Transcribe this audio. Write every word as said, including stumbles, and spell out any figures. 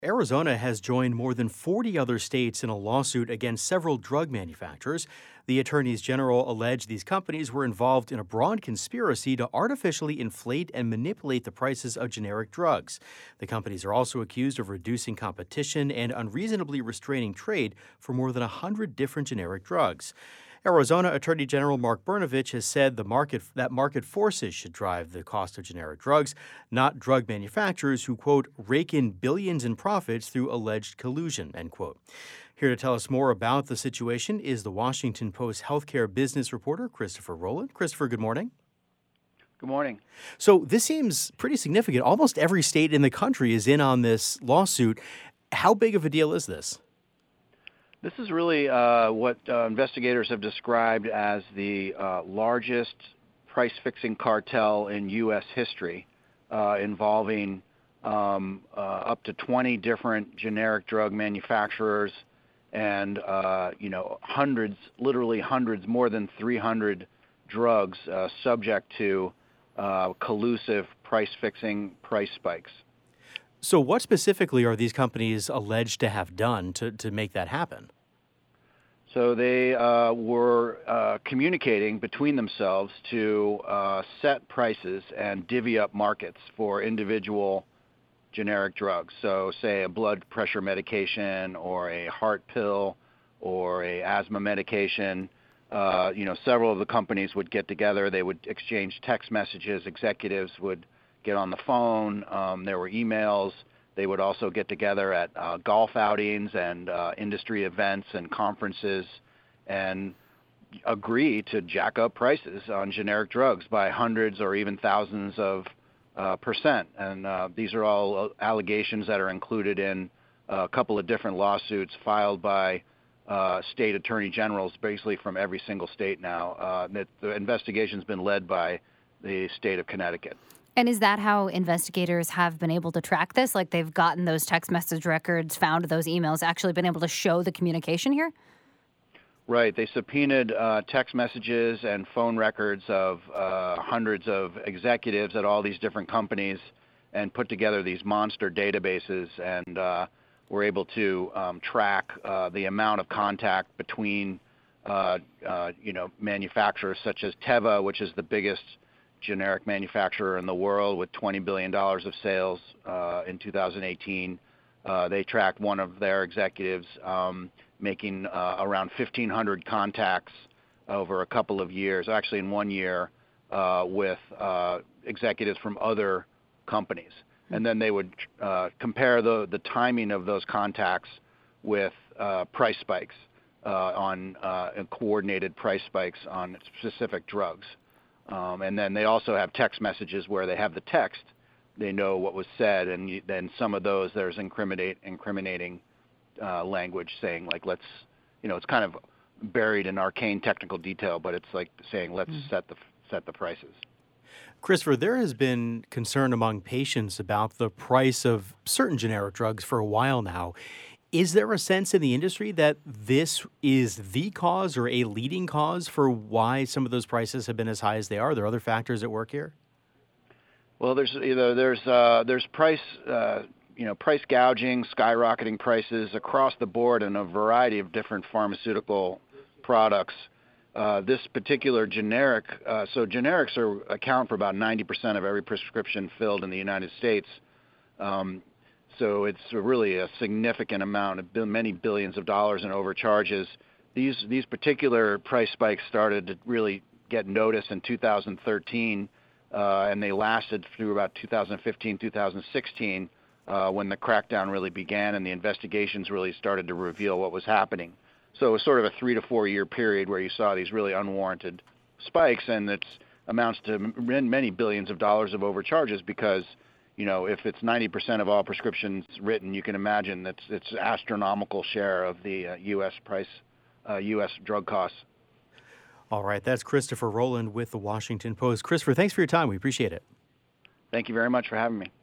Arizona has joined more than forty other states in a lawsuit against several drug manufacturers. The attorneys general allege these companies were involved in a broad conspiracy to artificially inflate and manipulate the prices of generic drugs. The companies are also accused of reducing competition and unreasonably restraining trade for more than one hundred different generic drugs. Arizona Attorney General Mark Brnovich has said the market that market forces should drive the cost of generic drugs, not drug manufacturers who, quote, rake in billions in profits through alleged collusion, end quote. Here to tell us more about the situation is the Washington Post healthcare business reporter, Christopher Rowland. Christopher, good morning. Good morning. So this seems pretty significant. Almost every state in the country is in on this lawsuit. How big of a deal is this? This is really uh, what uh, investigators have described as the uh, largest price-fixing cartel in U S history, uh, involving um, uh, up to twenty different generic drug manufacturers and, uh, you know, hundreds, literally hundreds, more than three hundred drugs uh, subject to uh, collusive price-fixing price spikes. So what specifically are these companies alleged to have done to, to make that happen? So they uh, were uh, communicating between themselves to uh, set prices and divvy up markets for individual generic drugs. So say a blood pressure medication or a heart pill or a asthma medication. Uh, you know, several of the companies would get together. They would exchange text messages. Executives would get on the phone. Um, there were emails. They would also get together at uh, golf outings and uh, industry events and conferences and agree to jack up prices on generic drugs by hundreds or even thousands of uh, percent. And uh, these are all allegations that are included in a couple of different lawsuits filed by uh, state attorney generals, basically from every single state now. Uh, the investigation's been led by the state of Connecticut. And is that how investigators have been able to track this? Like they've gotten those text message records, found those emails, actually been able to show the communication here? Right. They subpoenaed uh, text messages and phone records of uh, hundreds of executives at all these different companies and put together these monster databases, and uh, were able to um, track uh, the amount of contact between uh, uh, you know, manufacturers such as Teva, which is the biggest generic manufacturer in the world with twenty billion dollars of sales uh, in two thousand eighteen. Uh, they tracked one of their executives um, making uh, around fifteen hundred contacts over a couple of years, actually in one year, uh, with uh, executives from other companies. And then they would uh, compare the, the timing of those contacts with uh, price spikes uh, on uh, coordinated price spikes on specific drugs. Um, and then they also have text messages where they have the text. They know what was said, and you, then some of those there's incriminate, incriminating uh, language saying, like, let's, you know, it's kind of buried in arcane technical detail, but it's like saying, let's mm. set the set the prices. Christopher, there has been concern among patients about the price of certain generic drugs for a while now. Is there a sense in the industry that this is the cause or a leading cause for why some of those prices have been as high as they are? Are there other factors at work here? Well, there's you know there's uh, there's price uh, you know price gouging, skyrocketing prices across the board in a variety of different pharmaceutical products. Uh, this particular generic, uh, so generics are account for about ninety percent of every prescription filled in the United States. Um, So it's really a significant amount, of many billions of dollars in overcharges. These these particular price spikes started to really get noticed in two thousand thirteen, uh, and they lasted through about two thousand fifteen, two thousand sixteen, uh, when the crackdown really began and the investigations really started to reveal what was happening. So it was sort of a three to four year period where you saw these really unwarranted spikes, and it amounts to many billions of dollars of overcharges because, you know, if it's ninety percent of all prescriptions written, you can imagine that it's an astronomical share of the uh, U S price, uh, U S drug costs. All right. That's Christopher Rowland with the Washington Post. Christopher, thanks for your time. We appreciate it. Thank you very much for having me.